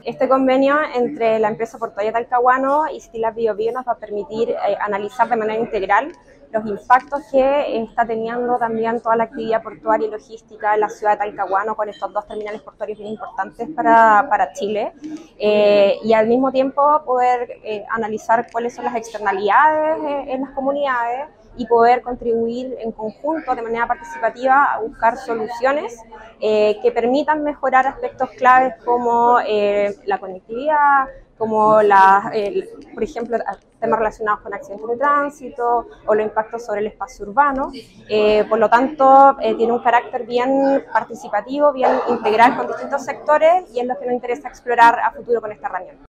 Este convenio entre la empresa portuaria Talcahuano y Citylab Biobío nos va a permitir analizar de manera integral los impactos que está teniendo también toda la actividad portuaria y logística en la ciudad de Talcahuano con estos dos terminales portuarios bien importantes para Chile y al mismo tiempo poder analizar cuáles son las externalidades en las comunidades y poder contribuir en conjunto de manera participativa a buscar soluciones que permitan mejorar aspectos claves como la conectividad, como por ejemplo, temas relacionados con accidentes de tránsito o los impactos sobre el espacio urbano. Por lo tanto, tiene un carácter bien participativo, bien integral con distintos sectores y es lo que nos interesa explorar a futuro con esta herramienta.